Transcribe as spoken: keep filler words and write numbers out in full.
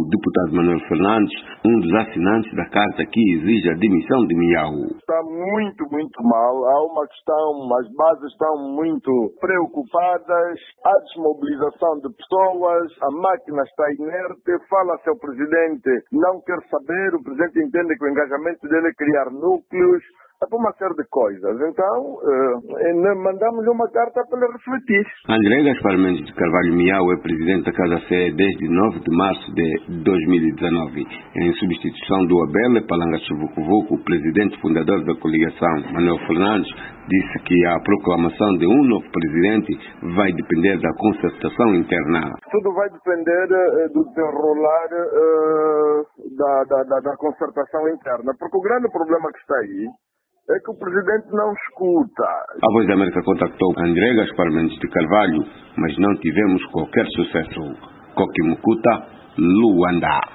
deputado Manuel Fernandes, um dos assinantes da carta que exige a demissão de Miao. Está muito, muito mal. Há uma questão, as bases estão muito preocupadas, há desmobilização de pessoas, a máquina está inerte, fala-se ao presidente, não quer saber, o presidente entende que o engajamento dele é criar núcleos, é para uma série de coisas. Então, uh, mandamos uma carta para ele refletir. André Gaspar Mendes de Carvalho Miao é presidente da Casa C E desde nove de março de dois mil e dezenove. Em substituição do Abel Palanga Vucu, o presidente fundador da coligação, Manuel Fernandes, disse que a proclamação de um novo presidente vai depender da concertação interna. Tudo vai depender uh, do desenrolar uh, da, da, da, da concertação interna, porque o grande problema que está aí é que o presidente não escuta. A Voz da América contactou André Gaspar Mendes de Carvalho, mas não tivemos qualquer sucesso. Coquimucuta, Luanda.